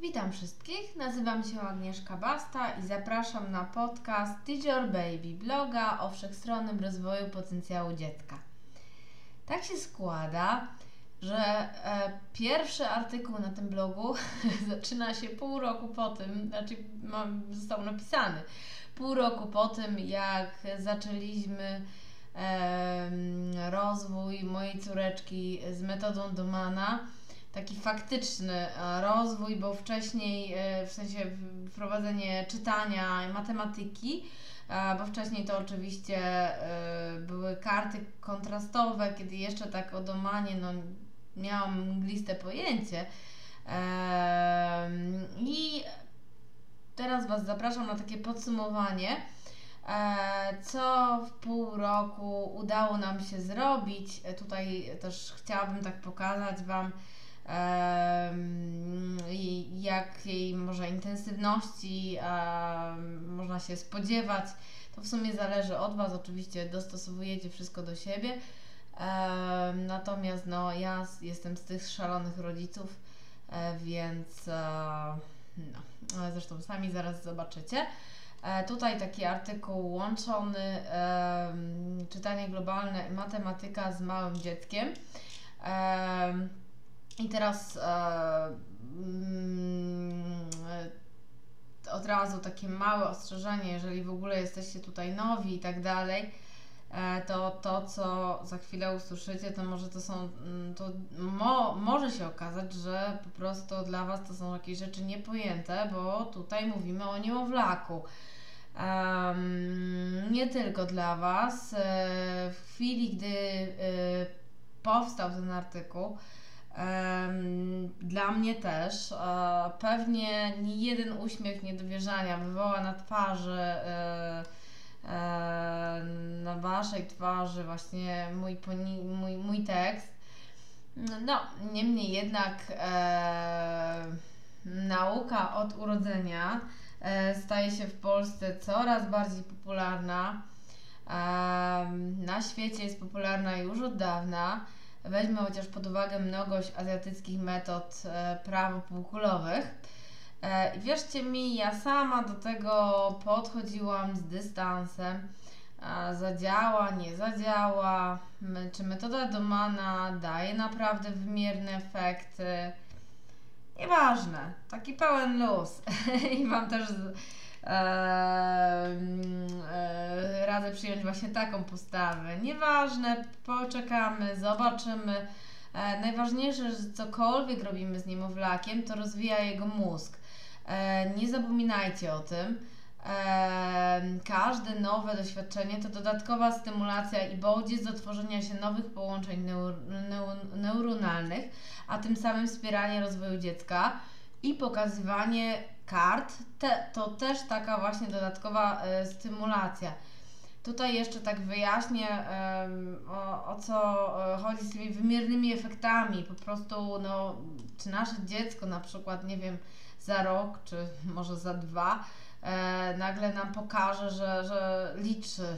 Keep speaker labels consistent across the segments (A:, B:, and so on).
A: Witam wszystkich, nazywam się Agnieszka Basta i zapraszam na podcast Teach Your Baby, bloga o wszechstronnym rozwoju potencjału dziecka. Tak się składa, że pierwszy artykuł na tym blogu zaczyna się pół roku po tym, został napisany pół roku po tym, jak zaczęliśmy rozwój mojej córeczki z metodą Domana. Taki faktyczny rozwój, bo wcześniej, w sensie wprowadzenie czytania i matematyki, bo wcześniej to oczywiście były karty kontrastowe, kiedy jeszcze tak o Domanie miałam mgliste pojęcie. I teraz Was zapraszam na takie podsumowanie, co w pół roku udało nam się zrobić. Tutaj też chciałabym tak pokazać Wam, jakiej może intensywności można się spodziewać. To w sumie zależy od Was, oczywiście dostosowujecie wszystko do siebie, natomiast ja jestem z tych szalonych rodziców, więc zresztą sami zaraz zobaczycie. Tutaj taki artykuł łączony, czytanie globalne, matematyka z małym dzieckiem. I teraz od razu takie małe ostrzeżenie, jeżeli w ogóle jesteście tutaj nowi i tak dalej, to co za chwilę usłyszycie, to może może się okazać, że po prostu dla Was to są jakieś rzeczy niepojęte, bo tutaj mówimy o niemowlaku. Nie tylko dla Was. W chwili, gdy powstał ten artykuł, dla mnie też pewnie nie jeden uśmiech niedowierzania wywoła na twarzy, na Waszej twarzy właśnie mój tekst. Niemniej jednak nauka od urodzenia staje się w Polsce coraz bardziej popularna. Na świecie jest popularna już od dawna. Weźmy chociaż pod uwagę mnogość azjatyckich metod prawopółkulowych. Wierzcie mi, ja sama do tego podchodziłam z dystansem. Zadziała, nie zadziała, czy metoda Domana daje naprawdę wymierne efekty. Nieważne, taki pełen luz. I Wam też radzę przyjąć właśnie taką postawę. Nieważne, poczekamy, zobaczymy. Najważniejsze, że cokolwiek robimy z niemowlakiem, to rozwija jego mózg. Nie zapominajcie o tym. Każde nowe doświadczenie to dodatkowa stymulacja i bodziec do tworzenia się nowych połączeń neuronalnych, a tym samym wspieranie rozwoju dziecka i pokazywanie kart to też taka właśnie dodatkowa stymulacja. Tutaj jeszcze tak wyjaśnię, o co chodzi z tymi wymiernymi efektami. Po prostu, czy nasze dziecko na przykład, nie wiem, za rok, czy może za 2, nagle nam pokaże, że liczy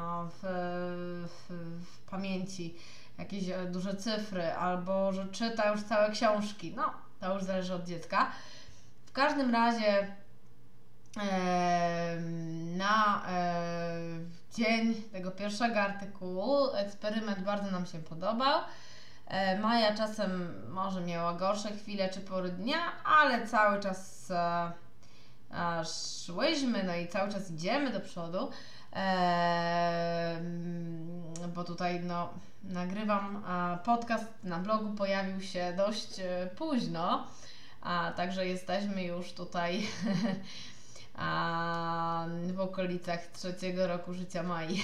A: w pamięci jakieś duże cyfry, albo że czyta już całe książki. To już zależy od dziecka. W każdym razie na dzień tego pierwszego artykułu eksperyment bardzo nam się podobał. Maja czasem może miała gorsze chwile czy pory dnia, ale cały czas szłyśmy, i cały czas idziemy do przodu, bo tutaj nagrywam podcast, na blogu pojawił się dość późno, także jesteśmy już tutaj w okolicach 3. roku życia Mai.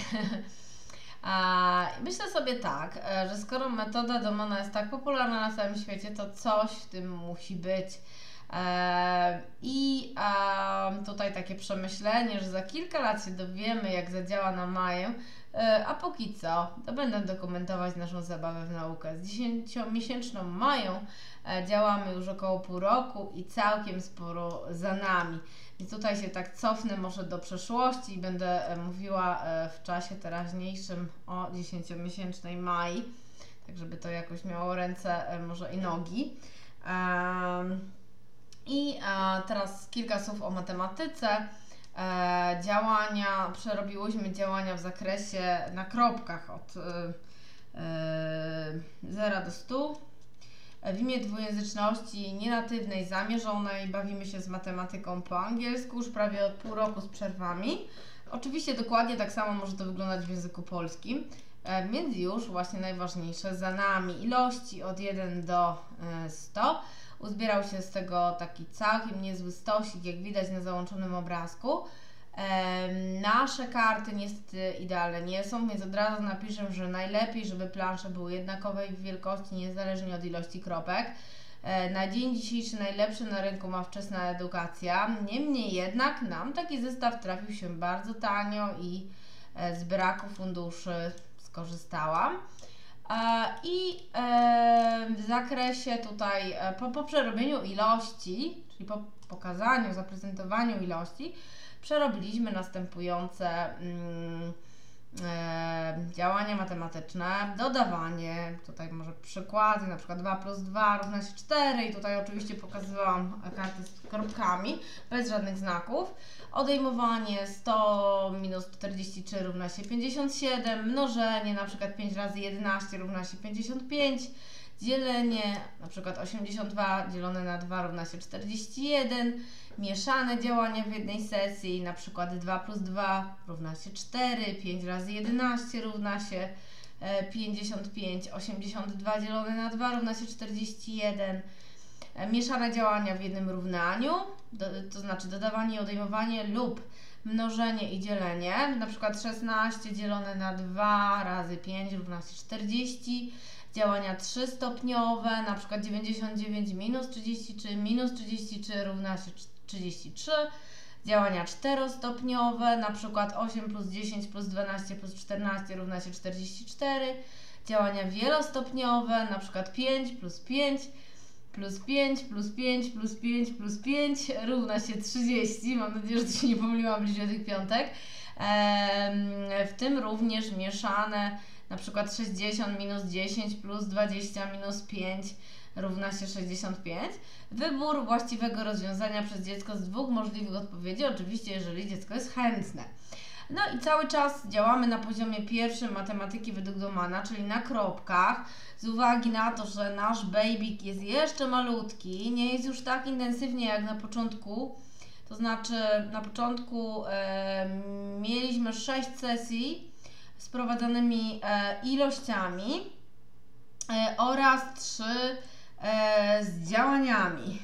A: Myślę sobie tak, że skoro metoda Domana jest tak popularna na całym świecie, to coś w tym musi być. I tutaj takie przemyślenie, że za kilka lat się dowiemy, jak zadziała na Maję, a póki co, to będę dokumentować naszą zabawę w naukę. Z 10-miesięczną Mają działamy już około pół roku i całkiem sporo za nami. Więc tutaj się tak cofnę może do przeszłości i będę mówiła w czasie teraźniejszym o 10-miesięcznej Mai, tak żeby to jakoś miało ręce, może i nogi. I A teraz kilka słów o matematyce. Przerobiłyśmy działania w zakresie na kropkach od 0 do 100. W imię dwujęzyczności nienatywnej, zamierzonej bawimy się z matematyką po angielsku już prawie od pół roku z przerwami. Oczywiście dokładnie tak samo może to wyglądać w języku polskim, więc już właśnie najważniejsze za nami ilości od 1 do 100. Uzbierał się z tego taki całkiem niezły stosik, jak widać na załączonym obrazku. Nasze karty niestety idealne nie są, więc od razu napiszę, że najlepiej, żeby plansze były jednakowej wielkości, niezależnie od ilości kropek. Na dzień dzisiejszy najlepszy na rynku ma Wczesna Edukacja. Niemniej jednak nam taki zestaw trafił się bardzo tanio i z braku funduszy skorzystałam. I w zakresie tutaj po przerobieniu ilości, czyli po pokazaniu, zaprezentowaniu ilości, przerobiliśmy następujące działania matematyczne, dodawanie, tutaj może przykłady, na przykład 2 plus 2 równa się 4 i tutaj oczywiście pokazywałam karty z kropkami, bez żadnych znaków. Odejmowanie 100 minus 43 równa się 57, mnożenie, na przykład 5 razy 11 równa się 55, dzielenie, na przykład 82 dzielone na 2 równa się 41, mieszane działania w jednej sesji, na przykład 2 plus 2 równa się 4, 5 razy 11 równa się 55, 82 dzielone na 2 równa się 41, mieszane działania w jednym równaniu, to znaczy dodawanie i odejmowanie lub mnożenie i dzielenie, na przykład 16 dzielone na 2 razy 5 równa się 40, działania 3-stopniowe, na przykład 99 minus 33 równa się 33, działania 4-stopniowe, na przykład 8 plus 10 plus 12 plus 14 równa się 44, działania wielostopniowe, na przykład 5 plus 5 plus 5 plus 5 plus 5 plus 5 równa się 30. Mam nadzieję, że to się nie pomyliłam bliżej tych piątek. W tym również mieszane, na przykład 60 minus 10 plus 20 minus 5 równa się 65. Wybór właściwego rozwiązania przez dziecko z dwóch możliwych odpowiedzi, oczywiście jeżeli dziecko jest chętne. No i cały czas działamy na poziomie pierwszym matematyki według Domana, czyli na kropkach. Z uwagi na to, że nasz babyk jest jeszcze malutki, nie jest już tak intensywnie jak na początku. To znaczy na początku mieliśmy 6 sesji z prowadzonymi ilościami oraz 3 z działaniami.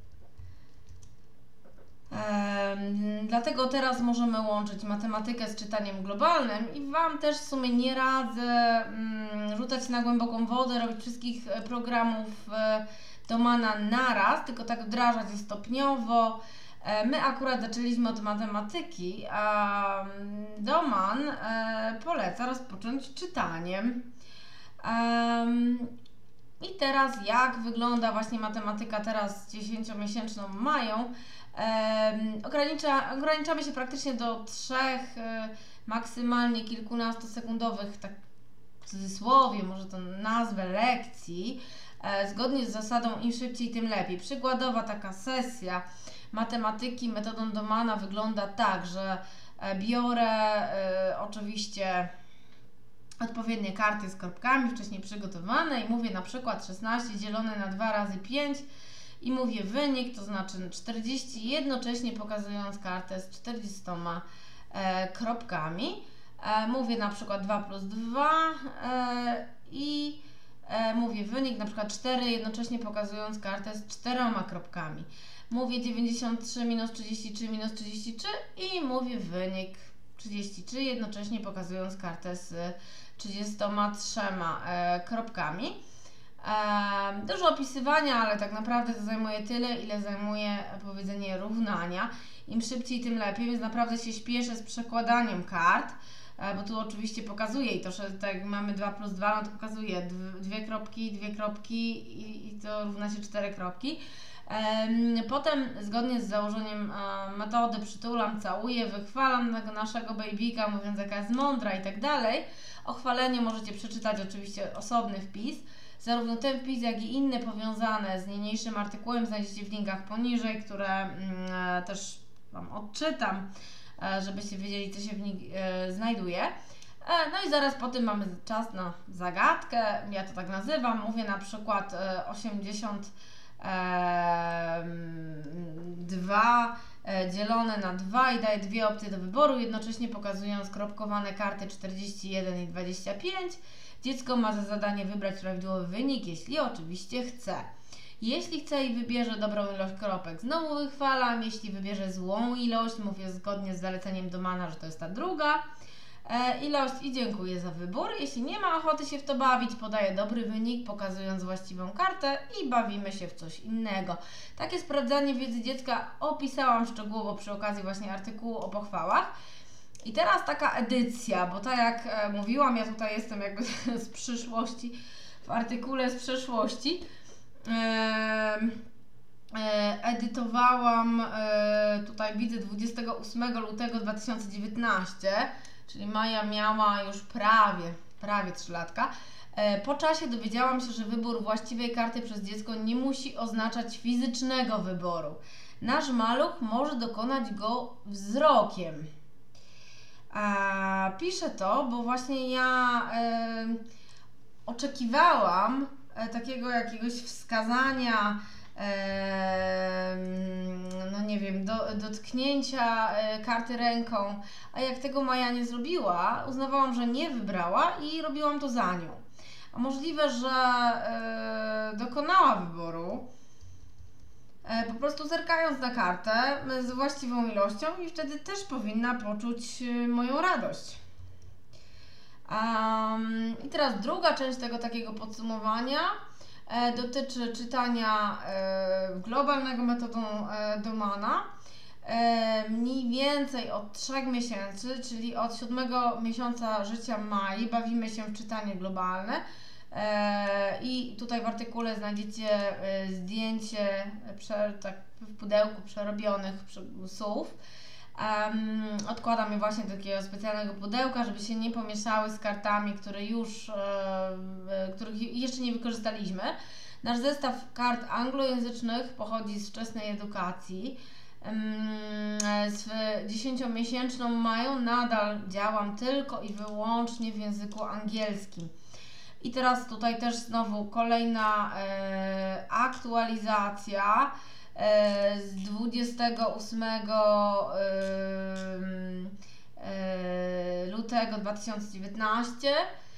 A: Dlatego teraz możemy łączyć matematykę z czytaniem globalnym i Wam też w sumie nie radzę rzucać na głęboką wodę, robić wszystkich programów Domana naraz, tylko tak wdrażać je stopniowo. My akurat zaczęliśmy od matematyki, a Doman poleca rozpocząć czytaniem. I teraz jak wygląda właśnie matematyka teraz z 10-miesięczną Mają? Ograniczamy się praktycznie do 3, maksymalnie kilkunastosekundowych, tak w cudzysłowie, może to nazwę lekcji, zgodnie z zasadą im szybciej, tym lepiej. Przykładowa taka sesja matematyki metodą Domana wygląda tak, że biorę oczywiście odpowiednie karty z kropkami wcześniej przygotowane i mówię na przykład 16 dzielone na 2 razy 5 i mówię wynik, to znaczy 40, jednocześnie pokazując kartę z 40 kropkami. Mówię na przykład 2 plus 2 i mówię wynik, na przykład 4, jednocześnie pokazując kartę z 4 kropkami. Mówię 93 minus 33 minus 33 i mówię wynik 33, jednocześnie pokazując kartę z 33 kropkami. Dużo opisywania, ale tak naprawdę to zajmuje tyle, ile zajmuje powiedzenie równania. Im szybciej, tym lepiej, więc naprawdę się śpieszę z przekładaniem kart, bo tu oczywiście pokazuje i to, że tak jak mamy 2 plus 2, no to pokazuje 2 kropki i to równa się 4 kropki. Potem zgodnie z założeniem metody przytulam, całuję, wychwalam tego naszego babyka, mówiąc jaka jest mądra i tak dalej. O chwaleniu możecie przeczytać oczywiście osobny wpis. Zarówno ten wpis, jak i inne powiązane z niniejszym artykułem znajdziecie w linkach poniżej, które też Wam odczytam, żebyście wiedzieli, co się w nich znajduje. No i zaraz po tym mamy czas na zagadkę, ja to tak nazywam, mówię na przykład 82 dzielone na 2 i daję dwie opcje do wyboru, jednocześnie pokazując kropkowane karty 41 i 25. Dziecko ma za zadanie wybrać prawidłowy wynik, jeśli oczywiście chce. Jeśli chce i wybierze dobrą ilość kropek, znowu wychwalam. Jeśli wybierze złą ilość, mówię zgodnie z zaleceniem Domana, że to jest ta druga ilość i dziękuję za wybór. Jeśli nie ma ochoty się w to bawić, podaję dobry wynik, pokazując właściwą kartę i bawimy się w coś innego. Takie sprawdzanie wiedzy dziecka opisałam szczegółowo przy okazji właśnie artykułu o pochwałach. I teraz taka edycja, bo tak jak mówiłam, ja tutaj jestem jakby z przyszłości, w artykule z przeszłości. Edytowałam, tutaj widzę 28 lutego 2019, czyli Maja miała już prawie 3 latka. Po czasie dowiedziałam się, że wybór właściwej karty przez dziecko nie musi oznaczać fizycznego wyboru. Nasz maluch może dokonać go wzrokiem. Piszę to, bo właśnie ja oczekiwałam takiego jakiegoś wskazania, no nie wiem, dotknięcia karty ręką, a jak tego Maja nie zrobiła, uznawałam, że nie wybrała i robiłam to za nią. A możliwe, że dokonała wyboru, po prostu zerkając na kartę z właściwą ilością i wtedy też powinna poczuć moją radość. I teraz druga część tego takiego podsumowania dotyczy czytania globalnego metodą Domana. Mniej więcej od 3 miesięcy, czyli od 7 miesiąca życia Mai, bawimy się w czytanie globalne. I tutaj w artykule znajdziecie zdjęcie tak w pudełku przerobionych słów. Odkładam je właśnie do takiego specjalnego pudełka, żeby się nie pomieszały z kartami, których jeszcze nie wykorzystaliśmy. Nasz zestaw kart anglojęzycznych pochodzi z wczesnej edukacji. Z 10-miesięczną Mają nadal działam tylko i wyłącznie w języku angielskim. I teraz tutaj też znowu kolejna aktualizacja z 28 lutego 2019.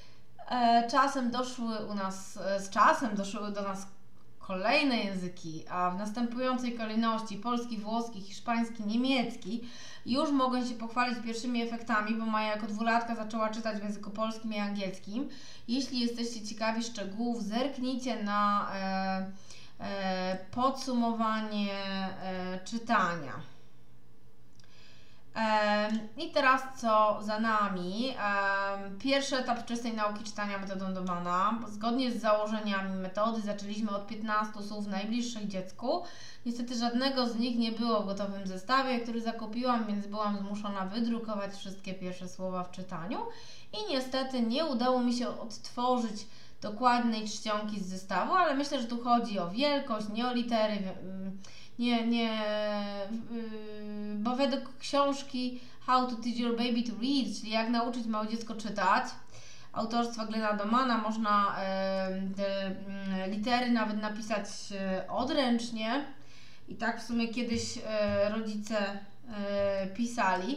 A: Z czasem doszły do nas kolejne języki, a w następującej kolejności polski, włoski, hiszpański, niemiecki. Już mogę się pochwalić pierwszymi efektami, bo Maja jako 2-latka zaczęła czytać w języku polskim i angielskim. Jeśli jesteście ciekawi szczegółów, zerknijcie na podsumowanie czytania. I teraz co za nami? Pierwszy etap wczesnej nauki czytania metodą Domana. Zgodnie z założeniami metody zaczęliśmy od 15 słów najbliższych dziecku. Niestety żadnego z nich nie było w gotowym zestawie, który zakupiłam, więc byłam zmuszona wydrukować wszystkie pierwsze słowa w czytaniu. I niestety nie udało mi się odtworzyć dokładnej czcionki z zestawu, ale myślę, że tu chodzi o wielkość, nie o litery. Bo według książki How to Teach Your Baby to Read, czyli jak nauczyć małe dziecko czytać, autorstwa Glena Domana, można te litery nawet napisać odręcznie i tak w sumie kiedyś rodzice pisali.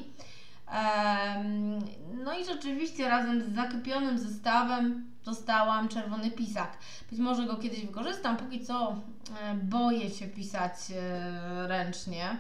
A: No i rzeczywiście razem z zakupionym zestawem dostałam czerwony pisak. Być może go kiedyś wykorzystam, póki co boję się pisać ręcznie.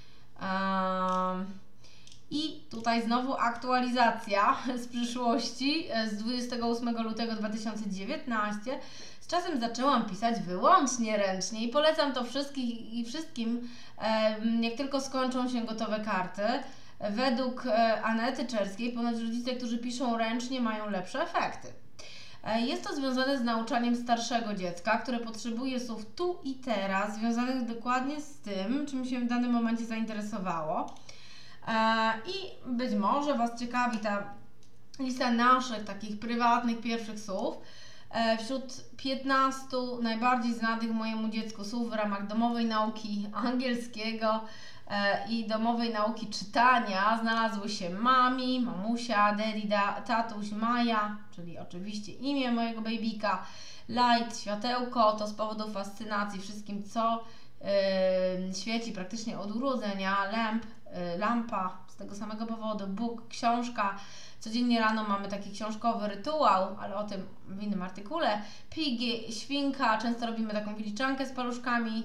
A: I tutaj znowu aktualizacja z przyszłości z 28 lutego 2019. Z czasem zaczęłam pisać wyłącznie ręcznie i polecam to wszystkim, jak tylko skończą się gotowe karty. Według Anety Czerskiej ponoć rodzice, którzy piszą ręcznie, mają lepsze efekty. Jest to związane z nauczaniem starszego dziecka, które potrzebuje słów tu i teraz, związanych dokładnie z tym, czym się w danym momencie zainteresowało. I być może Was ciekawi ta lista naszych takich prywatnych pierwszych słów. Wśród 15 najbardziej znanych mojemu dziecku słów w ramach domowej nauki angielskiego i domowej nauki czytania znalazły się mami, mamusia, daddy, tatuś, Maja, czyli oczywiście imię mojego babyka, light, światełko, to z powodu fascynacji wszystkim, co świeci praktycznie od urodzenia, lampa z tego samego powodu, book, książka. Codziennie rano mamy taki książkowy rytuał, ale o tym w innym artykule. Piggy, świnka, często robimy taką wyliczankę z paluszkami,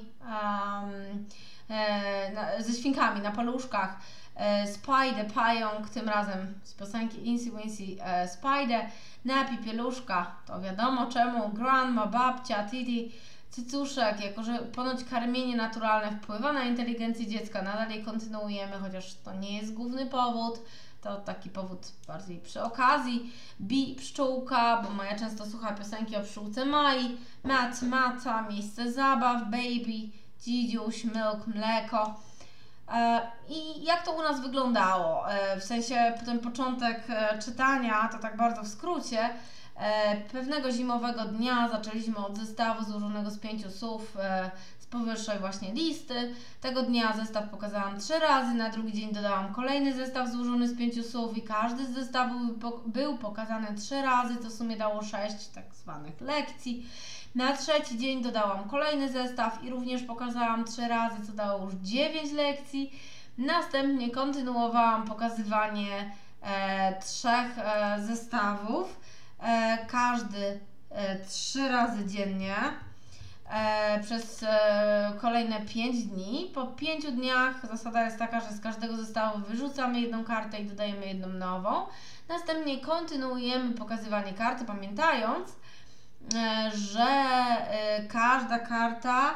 A: ze świnkami na paluszkach. Spider, pająk, tym razem z piosenki Incy Wincy Spider. Nappy, pieluszka, to wiadomo czemu. Grandma, babcia, titi, cycuszek, jako że ponoć karmienie naturalne wpływa na inteligencję dziecka, nadal je kontynuujemy, chociaż to nie jest główny powód. To taki powód bardziej przy okazji. Bee, pszczółka, bo Maja często słucha piosenki o pszczółce Mai. Mat, mata, miejsce zabaw, baby, dzidziuś, milk, mleko. I jak to u nas wyglądało? W sensie ten początek czytania, to tak bardzo w skrócie. Pewnego zimowego dnia zaczęliśmy od zestawu złożonego z 5 słów z powyższej właśnie listy. Tego dnia zestaw pokazałam 3 razy, na drugi dzień dodałam kolejny zestaw złożony z 5 słów i każdy z zestawów był pokazany 3 razy, co w sumie dało 6 tak zwanych lekcji. Na trzeci dzień dodałam kolejny zestaw i również pokazałam 3 razy, co dało już 9 lekcji. Następnie kontynuowałam pokazywanie 3 zestawów. Każdy 3 razy dziennie przez kolejne 5 dni. Po 5 dniach zasada jest taka, że z każdego zestawu wyrzucamy jedną kartę i dodajemy jedną nową. Następnie kontynuujemy pokazywanie karty, pamiętając, że każda karta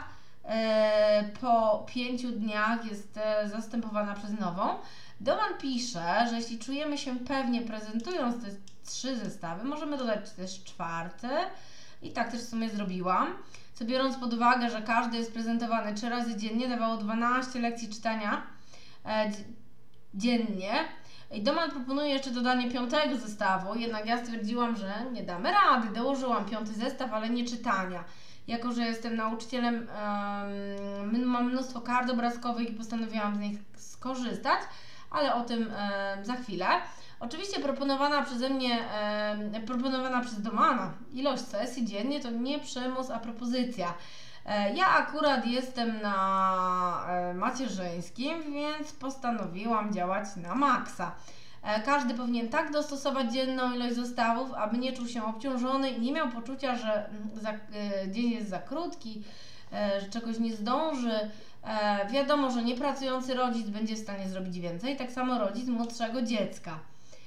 A: po 5 dniach jest zastępowana przez nową. Doman pisze, że jeśli czujemy się pewnie prezentując te 3 zestawy, możemy dodać też 4. I tak też w sumie zrobiłam. Co biorąc pod uwagę, że każdy jest prezentowany 3 razy dziennie, dawało 12 lekcji czytania dziennie. I Doman proponuje jeszcze dodanie 5 zestawu, jednak ja stwierdziłam, że nie damy rady. Dołożyłam 5 zestaw, ale nie czytania. Jako że jestem nauczycielem, mam mnóstwo kart obrazkowych i postanowiłam z nich skorzystać, ale o tym za chwilę. Oczywiście proponowana przez Domana ilość sesji dziennie to nie przymus, a propozycja. Ja akurat jestem na macierzyńskim, więc postanowiłam działać na maksa. Każdy powinien tak dostosować dzienną ilość zestawów, aby nie czuł się obciążony i nie miał poczucia, że dzień jest za krótki, że czegoś nie zdąży. Wiadomo, że niepracujący rodzic będzie w stanie zrobić więcej, tak samo rodzic młodszego dziecka.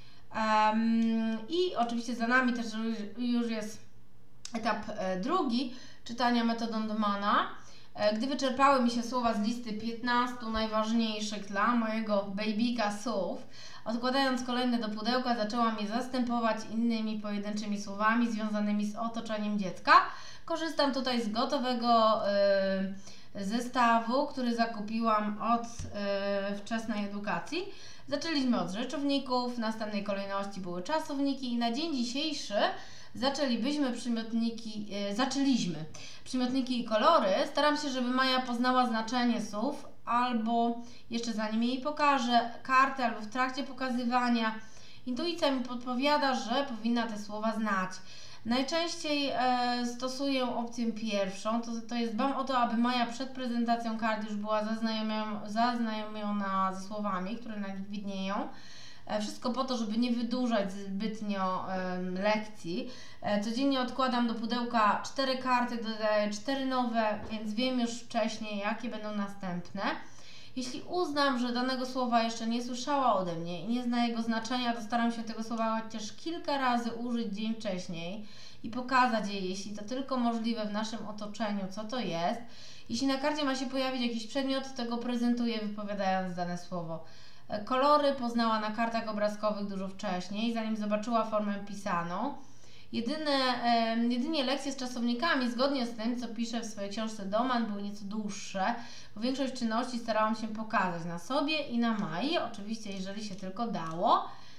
A: I oczywiście za nami też już jest etap drugi, czytania metodą Domana. Gdy wyczerpały mi się słowa z listy 15 najważniejszych dla mojego babyka słów, odkładając kolejne do pudełka, zaczęłam je zastępować innymi pojedynczymi słowami związanymi z otoczeniem dziecka. Korzystam tutaj z gotowego zestawu, który zakupiłam od wczesnej edukacji. Zaczęliśmy od rzeczowników, w następnej kolejności były czasowniki i na dzień dzisiejszy zaczęliśmy przymiotniki i kolory. Staram się, żeby Maja poznała znaczenie słów, albo jeszcze zanim jej pokażę kartę, albo w trakcie pokazywania. Intuicja mi podpowiada, że powinna te słowa znać. Najczęściej stosuję opcję pierwszą, to jest dbam o to, aby Maja przed prezentacją kart już była zaznajomiona ze słowami, które na nich widnieją. Wszystko po to, żeby nie wydłużać zbytnio lekcji. Codziennie odkładam do pudełka 4 karty, dodaję 4 nowe, więc wiem już wcześniej, jakie będą następne. Jeśli uznam, że danego słowa jeszcze nie słyszała ode mnie i nie zna jego znaczenia, to staram się tego słowa chociaż kilka razy użyć dzień wcześniej i pokazać jej, jeśli to tylko możliwe w naszym otoczeniu, co to jest. Jeśli na karcie ma się pojawić jakiś przedmiot, to go prezentuję, wypowiadając dane słowo. Kolory poznała na kartach obrazkowych dużo wcześniej, zanim zobaczyła formę pisaną. Jedynie lekcje z czasownikami, zgodnie z tym, co pisze w swojej książce Doman, były nieco dłuższe, bo większość czynności starałam się pokazać na sobie i na Mai, oczywiście jeżeli się tylko dało.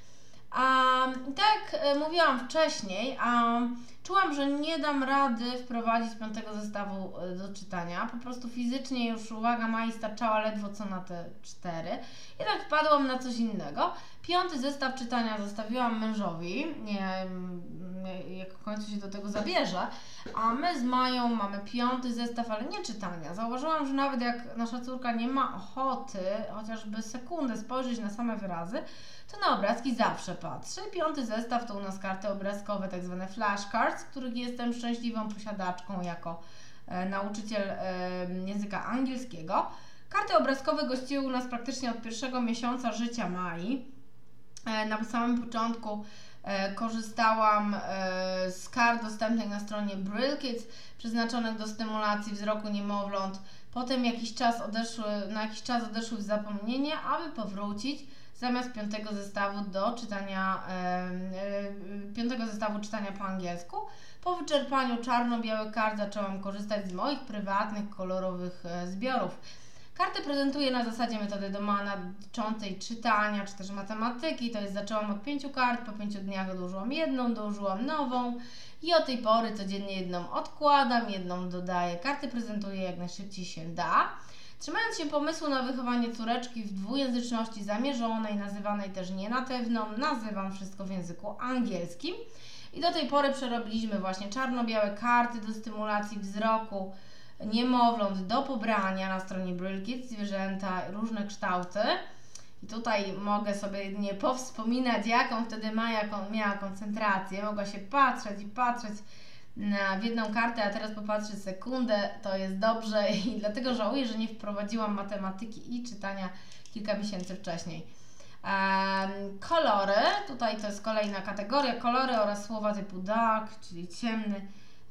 A: I tak mówiłam wcześniej, czułam, że nie dam rady wprowadzić 5. zestawu do czytania. Po prostu fizycznie już uwaga Mai starczała ledwo co na te 4. I tak wpadłam na coś innego. 5. zestaw czytania zostawiłam mężowi, jak w końcu się do tego zabierze. A my z Mają mamy 5. zestaw, ale nie czytania. Zauważyłam, że nawet jak nasza córka nie ma ochoty chociażby sekundę spojrzeć na same wyrazy, to na obrazki zawsze patrzę. 5. zestaw to u nas karty obrazkowe, tak zwane flashcards, których jestem szczęśliwą posiadaczką jako nauczyciel języka angielskiego. Karty obrazkowe gościły u nas praktycznie od pierwszego miesiąca życia Mai. Na samym początku korzystałam z kart dostępnych na stronie Braille Kids, przeznaczonych do stymulacji wzroku niemowląt. Potem na jakiś czas odeszły w zapomnienie, aby powrócić zamiast 5. zestawu do czytania, 5. zestawu czytania po angielsku. Po wyczerpaniu czarno-białych kart zaczęłam korzystać z moich prywatnych, kolorowych zbiorów. Karty prezentuję na zasadzie metody Domana dotyczącej czytania czy też matematyki, to jest zaczęłam od 5 kart, po 5 dniach dołożyłam jedną, dołożyłam nową i od tej pory codziennie jedną odkładam, jedną dodaję. Karty prezentuję jak najszybciej się da. Trzymając się pomysłu na wychowanie córeczki w dwujęzyczności zamierzonej, nazywanej też nienatywną, nazywam wszystko w języku angielskim. I do tej pory przerobiliśmy właśnie czarno-białe karty do stymulacji wzroku niemowląt do pobrania na stronie Braille Kids, zwierzęta, różne kształty. I tutaj mogę sobie jedynie powspominać, jaką wtedy miała koncentrację. Mogła się patrzeć i patrzeć w jedną kartę, a teraz popatrzy sekundę, to jest dobrze i dlatego żałuję, że nie wprowadziłam matematyki i czytania kilka miesięcy wcześniej. Kolory, tutaj to jest kolejna kategoria, kolory oraz słowa typu dark, czyli ciemny,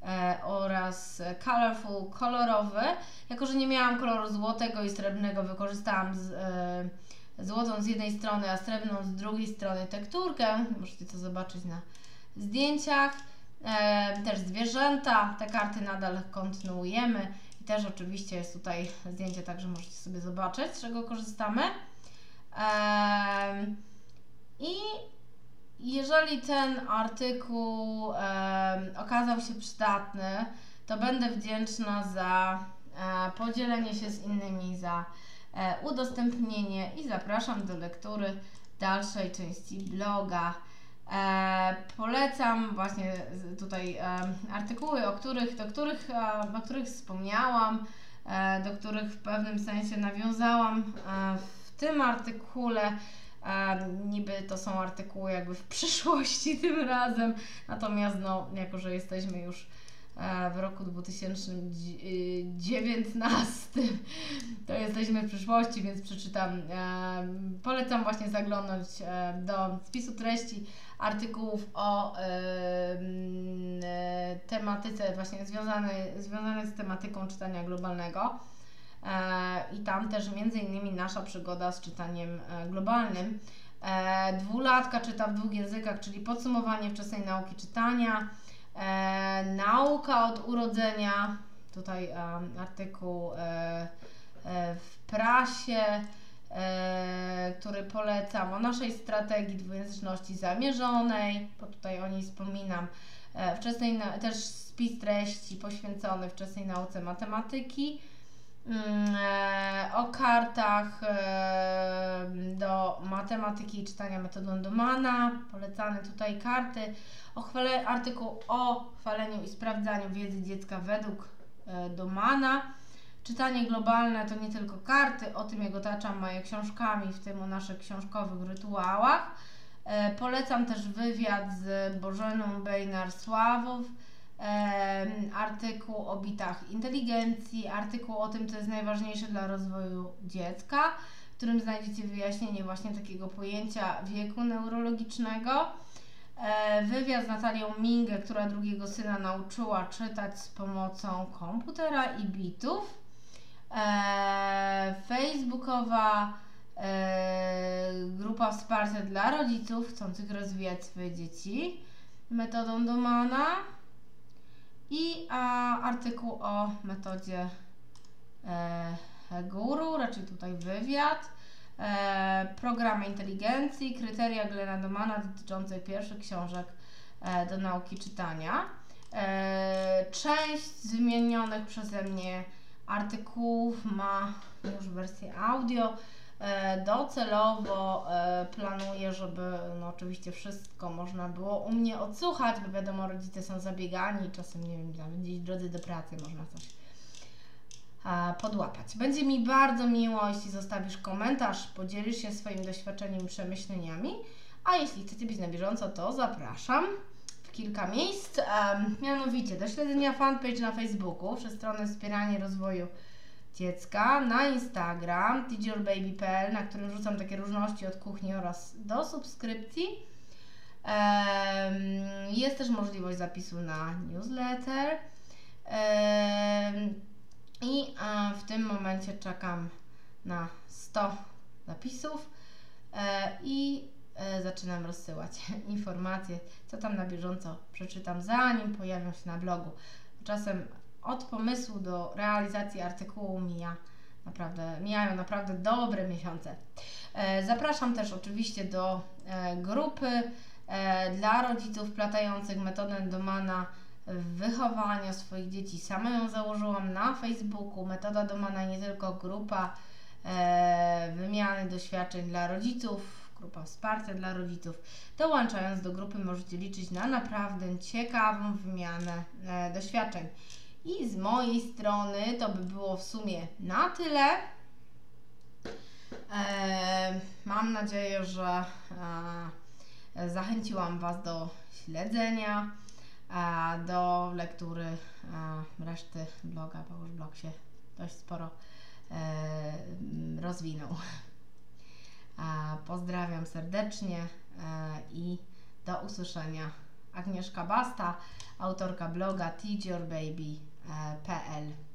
A: oraz colorful, kolorowy. Jako że nie miałam koloru złotego i srebrnego, wykorzystałam złotą z jednej strony, a srebrną z drugiej strony tekturkę. Możecie to zobaczyć na zdjęciach. Też zwierzęta, te karty nadal kontynuujemy i też oczywiście jest tutaj zdjęcie, także możecie sobie zobaczyć, z czego korzystamy. I jeżeli ten artykuł okazał się przydatny, to będę wdzięczna za podzielenie się z innymi, za udostępnienie i zapraszam do lektury dalszej części bloga. Polecam właśnie tutaj artykuły, o których wspomniałam, do których w pewnym sensie nawiązałam w tym artykule. Niby to są artykuły jakby w przyszłości tym razem, natomiast no, jako że jesteśmy już w roku 2019, to jesteśmy w przyszłości, więc przeczytam. Polecam właśnie zaglądnąć do spisu treści artykułów o tematyce właśnie związanej z tematyką czytania globalnego. I tam też m.in. nasza przygoda z czytaniem globalnym. Dwulatka czyta w 2 językach, czyli podsumowanie wczesnej nauki czytania, nauka od urodzenia, tutaj artykuł w prasie, który polecam, o naszej strategii dwujęzyczności zamierzonej, bo tutaj o niej wspominam, też spis treści poświęcony wczesnej nauce matematyki, o kartach do matematyki i czytania metodą Domana, polecane tutaj karty, artykuł o chwaleniu i sprawdzaniu wiedzy dziecka według Domana. Czytanie globalne to nie tylko karty, o tym jak otaczam moje książkami, w tym o naszych książkowych rytuałach. Polecam też wywiad z Bożeną Bejnar-Sławow, artykuł o bitach inteligencji, artykuł o tym, co jest najważniejsze dla rozwoju dziecka, w którym znajdziecie wyjaśnienie właśnie takiego pojęcia wieku neurologicznego. Wywiad z Natalią Mingę, która drugiego syna nauczyła czytać z pomocą komputera i bitów. Facebookowa grupa wsparcia dla rodziców chcących rozwijać swoje dzieci metodą Domana. I artykuł o metodzie guru, raczej tutaj wywiad. programy inteligencji, kryteria Glena Domana dotyczące pierwszych książek do nauki czytania. Część z wymienionych przeze mnie artykułów ma już wersję audio. Docelowo planuję, żeby oczywiście wszystko można było u mnie odsłuchać, bo wiadomo, rodzice są zabiegani i czasem, nie wiem, nawet gdzieś w drodze do pracy można coś podłapać. Będzie mi bardzo miło, jeśli zostawisz komentarz, podzielisz się swoim doświadczeniem i przemyśleniami, a jeśli chcecie być na bieżąco, to zapraszam w kilka miejsc, mianowicie do śledzenia fanpage na Facebooku przez stronę Wspieranie Rozwoju Dziecka, na Instagram teachyourbaby.pl, na którym rzucam takie różności od kuchni oraz do subskrypcji. Jest też możliwość zapisu na newsletter i w tym momencie czekam na 100 zapisów i zaczynam rozsyłać informacje, co tam na bieżąco przeczytam, zanim pojawią się na blogu. Czasem od pomysłu do realizacji artykułu mijają naprawdę dobre miesiące. Zapraszam też oczywiście do grupy dla rodziców wplatających metodę Domana w wychowaniu swoich dzieci. Sama ją założyłam na Facebooku. Metoda Domana nie tylko grupa wymiany doświadczeń dla rodziców, grupa wsparcia dla rodziców. Dołączając do grupy możecie liczyć na naprawdę ciekawą wymianę doświadczeń. I z mojej strony to by było w sumie na tyle. Mam nadzieję, że zachęciłam Was do śledzenia, do lektury reszty bloga, bo już blog się dość sporo rozwinął. Pozdrawiam serdecznie i do usłyszenia. Agnieszka Basta, autorka bloga teachyourbaby.pl.